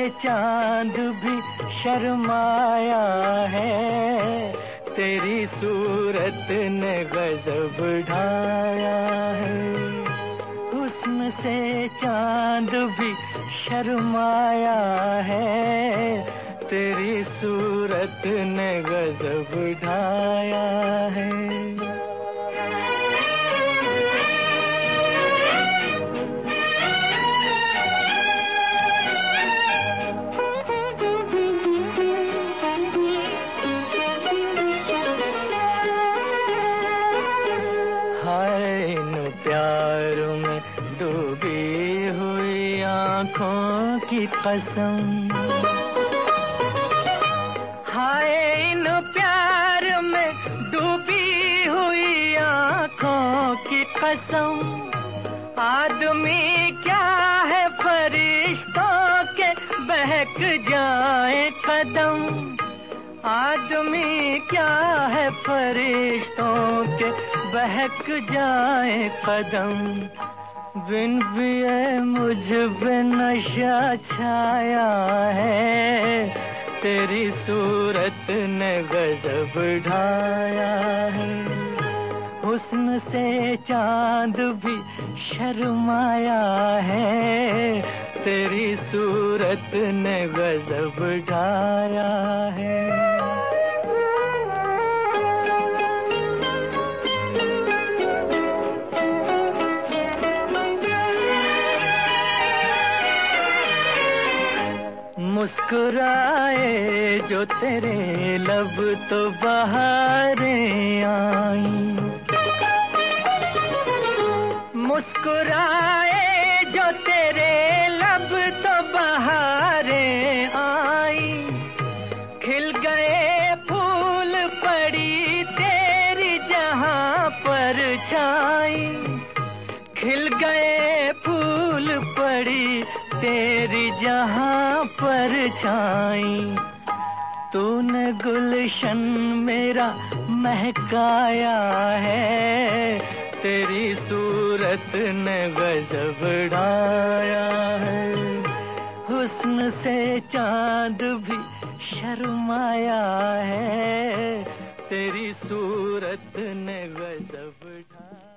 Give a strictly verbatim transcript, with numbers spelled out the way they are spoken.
चांद भी शर्माया है, तेरी सूरत ने गजब ढाया है। हुस्न से चांद भी शर्माया है, तेरी सूरत ने गजब ढाया है। हाय इन प्यार में डूबी हुई आँखों की कसम, हाय इन प्यार में डूबी हुई आँखों की कसम। आदमी क्या है फरिश्तों के बहक जाए कदम, आदमी क्या है फरिश्तों के बहक जाए कदम। बिन पिए मुझ पे नशा छाया है, तेरी सूरत ने गजब ढाया है। हुस्न से चांद भी शर्माया है, तेरी सूरत ने गजब ढाया है। मुस्कुराए जो तेरे लब तो बहारें आई, मुस्कुराए जो तेरे लब तो बहारें आई। खिल गए फूल पड़ी तेरी जहां पर छाई, खिल गए फूल पड़ी तेरी जहां पर छाई। तूने गुलशन मेरा महकाया है, तेरी सूरत ने गजब ढाया है। हुस्न से चांद भी शर्माया है, तेरी सूरत ने गजब ढाया।